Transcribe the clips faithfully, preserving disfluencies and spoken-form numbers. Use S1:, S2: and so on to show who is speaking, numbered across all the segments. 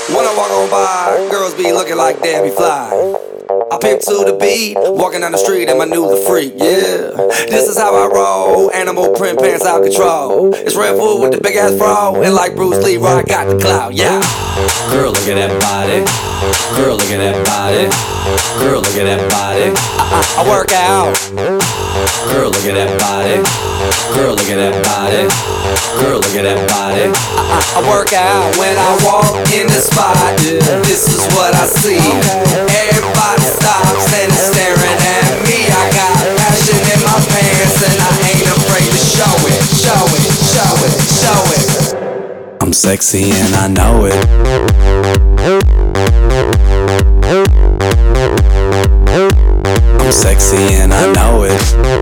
S1: When I walk on by, girls be looking like Debbie Fly. I pimp to the beat, walking down the street and my new the freak, yeah. This is how I roll, animal print pants out control. It's Red Bull with the big ass bra, and like Bruce Lee, I got the clout, yeah.
S2: Girl, look at that body. Girl, look at that body. Girl, look at that body.
S1: I, I, I work out.
S2: Girl, look at that body. Girl, look at that body. Girl, look at that body.
S1: I, I, I work out when I walk in the spot. This is what I see. Everybody stops and is staring at me. I got passion in my pants and I ain't afraid to show it, show it, show it, show it.
S2: I'm sexy and I know it. I'm sexy and I know it.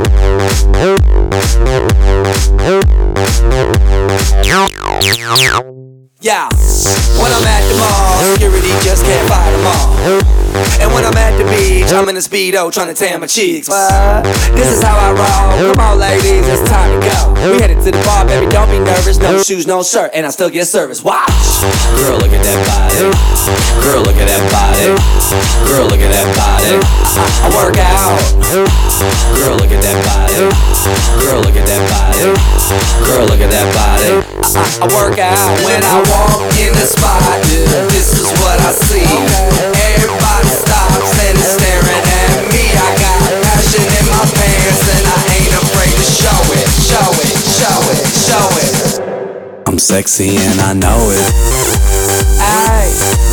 S1: Yeah, when I'm at the mall, security just can't fight them all. And when I'm at the beach, I'm in a Speedo trying to tan my cheeks. What? This is how I roll. Come on, ladies, it's time to go. We headed to the bar, baby, don't be nervous. No shoes, no shirt, and I still get service. Watch.
S2: Girl, look at that body. Girl, look at that body. Girl, look at that body.
S1: I, I work out.
S2: Girl, look at that body. Girl, look at that body. Girl, look at that body.
S1: I, I work out when I walk in the spot. This is what I see. Everybody stops and is staring at me. I got passion in my pants and I ain't afraid to show it, show it, show it, show it.
S2: I'm sexy and I know it.
S1: Aye.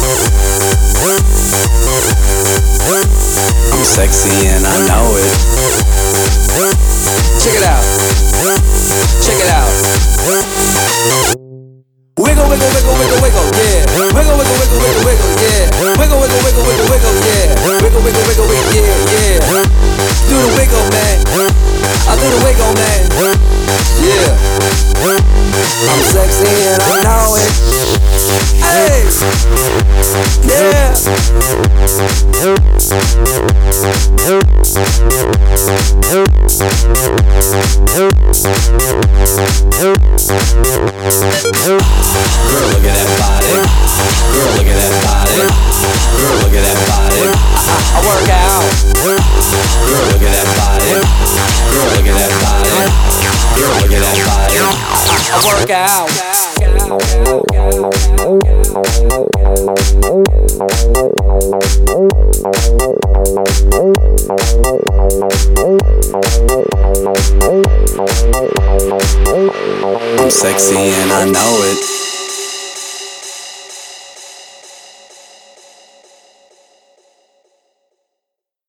S2: I'm sexy and I know it.
S1: Check it out. Check it out. Wiggle, wiggle, wiggle, wiggle, wiggle, yeah. Wiggle, wiggle, wiggle, wiggle, wiggle, yeah. Wiggle, wiggle, wiggle, wiggle, wiggle, yeah. Wiggle, wiggle, wiggle, wiggle, yeah, yeah. Do the wiggle, man. I do the wiggle, man. Yeah. I'm sexy and I know it. Hey. Yeah.
S2: Girl, look at that body. Girl, look at that body. Girl, look at that body.
S1: I, I work out.
S2: Girl, look at that body. Girl, look at that body. Girl, look at that body.
S1: I, I work out.
S2: I'm sexy and I know it.